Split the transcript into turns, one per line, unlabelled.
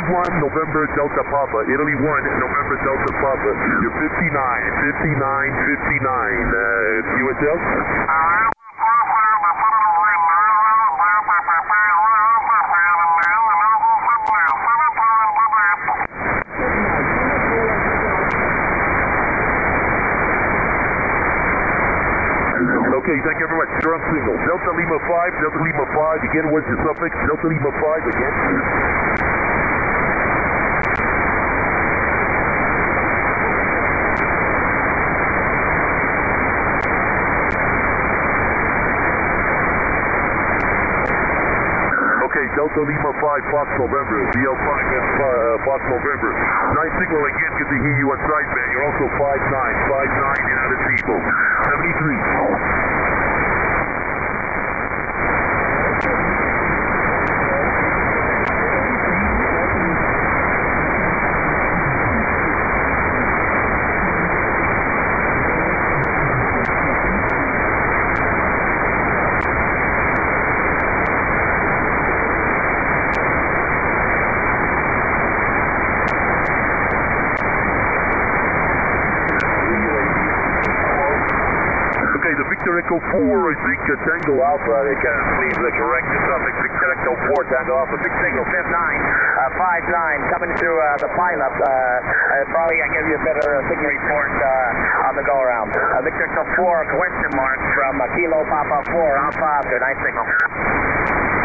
1, November Delta Papa. Italy 1, November Delta Papa. You're 59. QSL? Okay, thank you very much. Strong signal. Delta Lima 5. Again, what's your suffix? Delta Lima 5 again. Okay, Delta Lima 5, Fox November. DL5, Fox November. 9 signal again, good to hear you on sideband. You're also 59 in Arecibo. 73. Victor Echo 4, I think, Tango Alpha, I believe the correct suffix, Victor Echo 4, Tango Alpha, big signal, 59, coming through the pilot, probably I give you a better signal report on the go-around. Victor Echo 4, question mark from Kilo Papa 4, Alpha, after, nice signal.